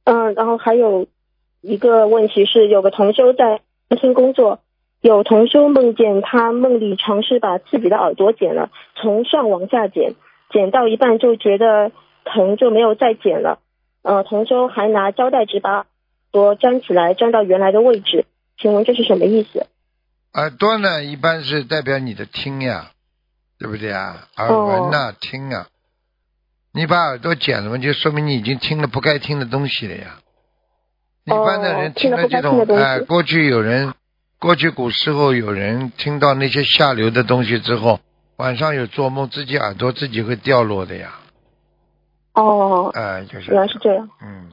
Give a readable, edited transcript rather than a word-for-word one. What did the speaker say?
然后还有一个问题是，有个同修在餐厅工作，有同修梦见他梦里尝试把自己的耳朵剪了，从上往下剪，剪到一半就觉得疼，就没有再剪了。同修还拿胶带纸把耳朵粘起来，粘到原来的位置，请问这是什么意思？ 耳朵呢，一般是代表你的听呀，对不对啊？耳闻呐，听啊。你把耳朵剪了嘛，就说明你已经听了不该听的东西了呀。一般的人听了这种，过去古时候有人听到那些下流的东西之后，晚上有做梦，自己耳朵自己会掉落的呀。 就是。原来是这样。